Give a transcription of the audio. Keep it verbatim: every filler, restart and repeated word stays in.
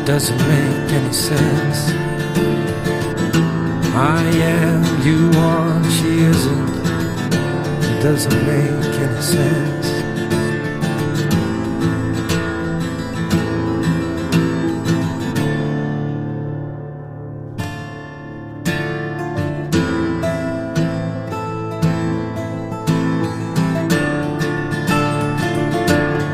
doesn't make any sense. I am, you aren't, she isn't. It doesn't make any sense.